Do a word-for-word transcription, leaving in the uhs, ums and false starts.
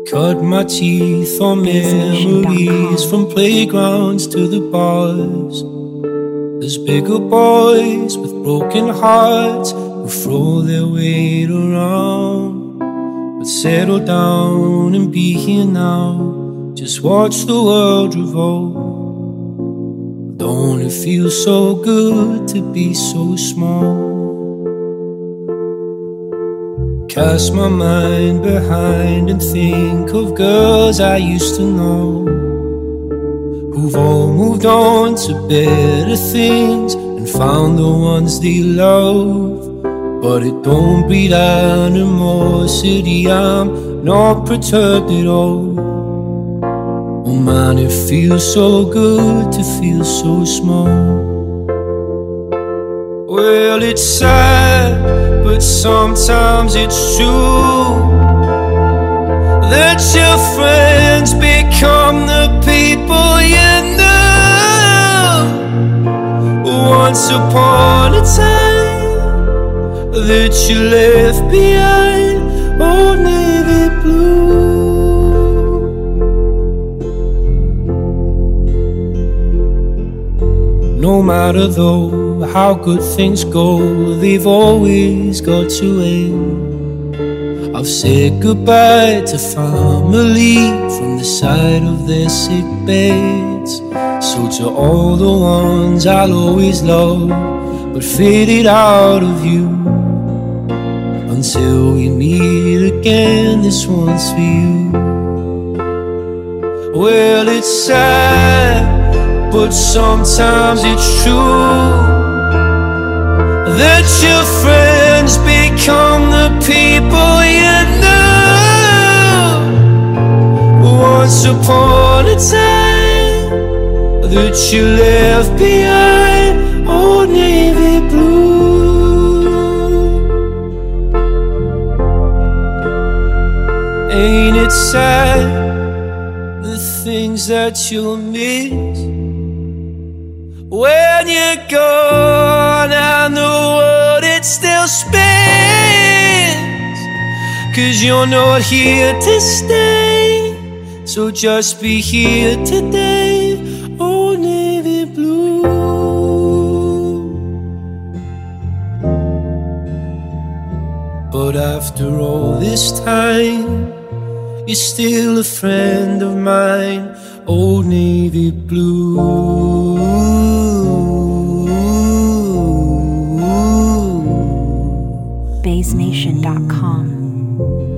Cut my teeth on memories from playgrounds to the bars. There's bigger boys with broken hearts who throw their weight around. But settle down and be here now. Just watch the world revolve. Don't it feel so good to be so small? Cast my mind behind and think of girls I used to know, who've all moved on to better things and found the ones they love. But it don't breed animosity, I'm not perturbed at all. Oh man, it feels so good to feel so small. Well, it's sad, but sometimes it's true that your friends become the people you knew once upon a time, that you left behind, old navy blue. No matter though how good things go, they've always got to end. I've said goodbye to family from the side of their sick beds. So to all the ones I'll always love but faded out of view, until we meet again, this one's for you. Well, it's sad, but sometimes it's true that your friends become the people you knew once upon a time, that you left behind, old navy blue. Ain't it sad, the things that you'll miss when you're gone and the world it still spins? 'Cause you're not here to stay, so just be here today, old navy blue. But after all this time, you're still a friend of mine, old navy blue. Baysnation dot com